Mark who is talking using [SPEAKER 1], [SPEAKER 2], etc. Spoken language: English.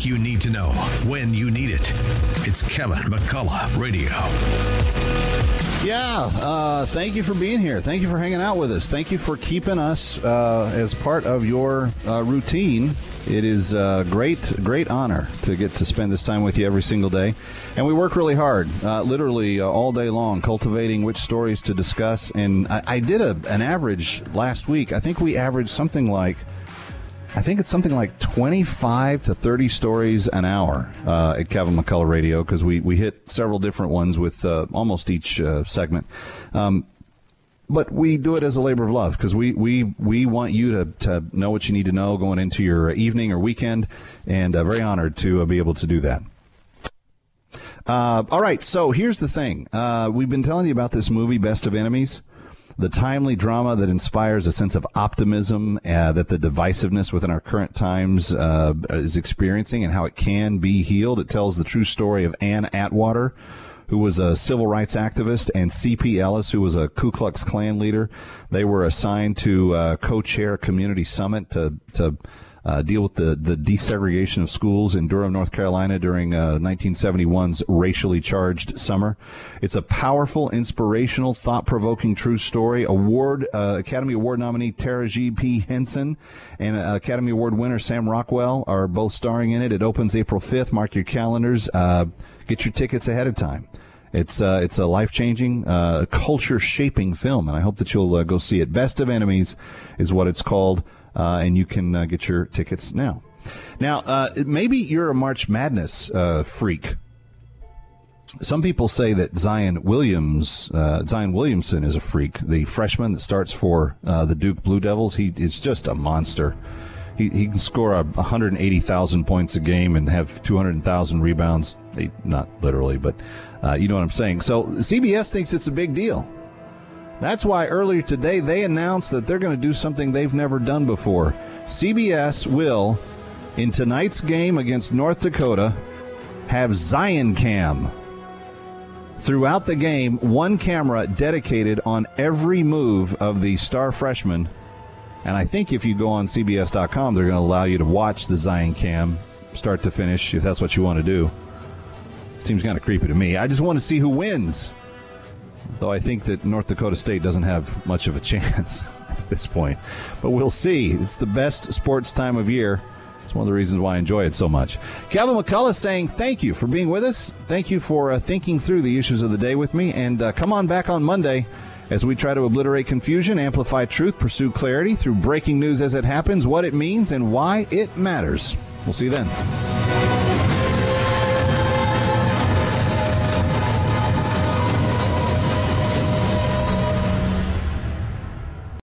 [SPEAKER 1] you need to know when you need it. It's Kevin McCullough Radio.
[SPEAKER 2] Yeah, thank you for being here. Thank you for hanging out with us. Thank you for keeping us as part of your routine. It is a great honor to get to spend this time with you every single day. And we work really hard, literally all day long, cultivating which stories to discuss. And I did an average last week. I think we averaged something like 25 to 30 stories an hour at Kevin McCullough Radio, because we hit several different ones with almost each segment. But we do it as a labor of love, because we want you to know what you need to know going into your evening or weekend, and very honored to be able to do that. All right, so here's the thing. We've been telling you about this movie, Best of Enemies, the timely drama that inspires a sense of optimism that the divisiveness within our current times is experiencing and how it can be healed. It tells the true story of Ann Atwater, who was a civil rights activist, and C.P. Ellis, who was a Ku Klux Klan leader. They were assigned to co-chair a community summit to deal with the desegregation of schools in Durham, North Carolina during 1971's racially charged summer. It's a powerful, inspirational, thought-provoking true story. Academy Award nominee Taraji P. Henson and Academy Award winner Sam Rockwell are both starring in it. It opens April 5th. Mark your calendars. Get your tickets ahead of time. It's a life-changing, culture-shaping film, and I hope that you'll go see it. Best of Enemies is what it's called. And you can get your tickets now. Now, maybe you're a March Madness freak. Some people say that Zion Williamson is a freak, the freshman that starts for the Duke Blue Devils. He is just a monster. He can score 180,000 points a game and have 200,000 rebounds. Not literally, but you know what I'm saying. So CBS thinks it's a big deal. That's why earlier today they announced that they're going to do something they've never done before. CBS will, in tonight's game against North Dakota, have Zion Cam. Throughout the game, one camera dedicated on every move of the star freshman. And I think if you go on CBS.com, they're going to allow you to watch the Zion Cam start to finish, if that's what you want to do. Seems kind of creepy to me. I just want to see who wins. Though I think that North Dakota State doesn't have much of a chance at this point. But we'll see. It's the best sports time of year. It's one of the reasons why I enjoy it so much. Kevin McCullough saying thank you for being with us. Thank you for thinking through the issues of the day with me. And come on back on Monday as we try to obliterate confusion, amplify truth, pursue clarity through breaking news as it happens, what it means, and why it matters. We'll see you then.